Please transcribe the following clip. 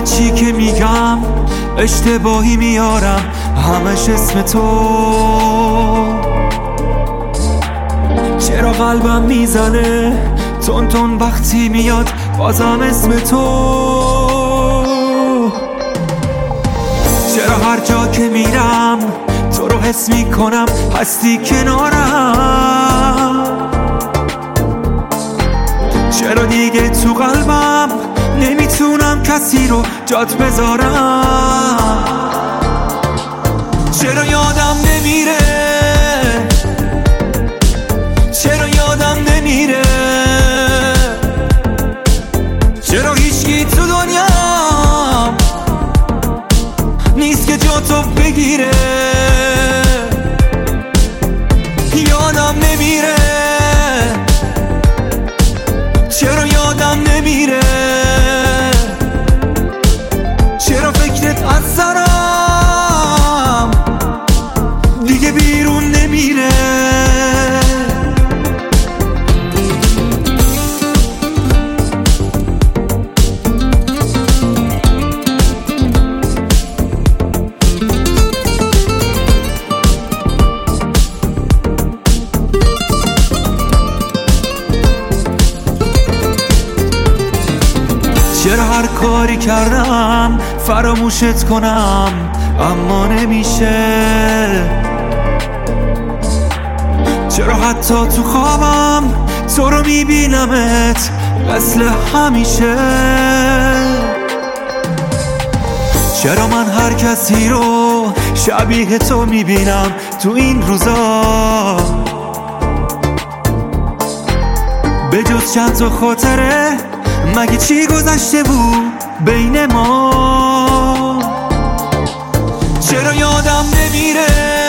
هرچی که میگم اشتباهی میارم، همش اسم تو. چرا قلبم میزنه تون تون وقتی میاد بازم اسم تو؟ چرا هر جا که میرم تو رو حس میکنم، هستی کنارم؟ چرا دیگه تو قلبم نمیتونم کسی رو جات بذارم؟ چرا یادم نمیره؟ چرا یادم نمیره؟ چرا هیچکی تو دنیا نیست که جا تو بگیره؟ یادم نمیره؟ چرا یادم نمیره؟ چرا فکرت از سرم دیگه بیرون نمیره؟ چرا هر کاری کردم فراموشت کنم اما نمیشه؟ چرا حتی تو خوابم تو رو میبینمت مثل همیشه؟ چرا من هر کسی رو شبیه تو میبینم تو این روزا؟ به جز چند تا خاطره مگه چی گذشته بود بین ما؟ چرا یادم نمیره؟